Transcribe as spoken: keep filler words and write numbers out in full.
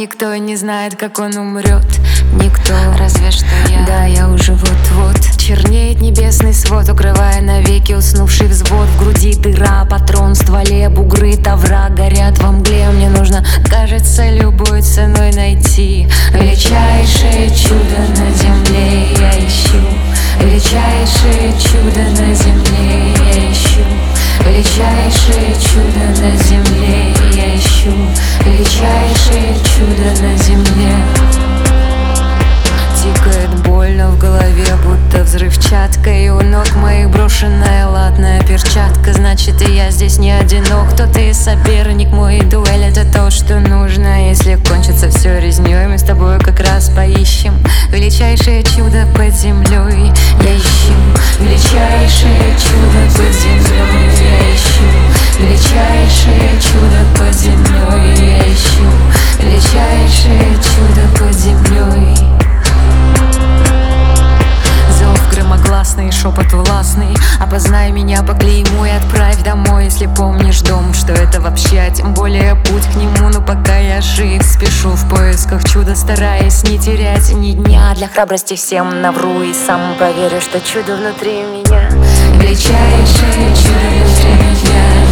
никто не знает, как он умрет. Никто, разве что я. Да, я уже вот-вот. Чернеет небесный свод, укрывая навеки уснувший взвод. В груди дыра, патрон в стволе, бугры тавра горят во мгле. Мне нужно, кажется, любой ценой найти величайшее чудо на земле. Я ищу величайшее чудо на земле. Я ищу величайшее чудо на земле. Я ищу величайшее чудо на земле. Тикает больно в голове, будто взрывчатка. И у ног моих брошенная латная перчатка. Значит, и я здесь не одинок. Кто-то и соперник мой, и дуэль — это то, что нужно. Если кончится все резней, мы с тобой как раз поищем величайшее чудо под землей. Я ищу величайшее чудо под землей. Я ищу величайшее чудо под землей. Я ищу величайшее чудо под землей. Зов громогласный, шепот властный. Опознай меня по клейму и отправь домой, если помнишь дом, что это вообще, а тем более путь к нему. Но пока я жив, спешу в поисках чуда, стараясь не терять ни дня. Для храбрости всем навру и сам проверю, что чудо внутри меня. Величайшее чудо внутри меня.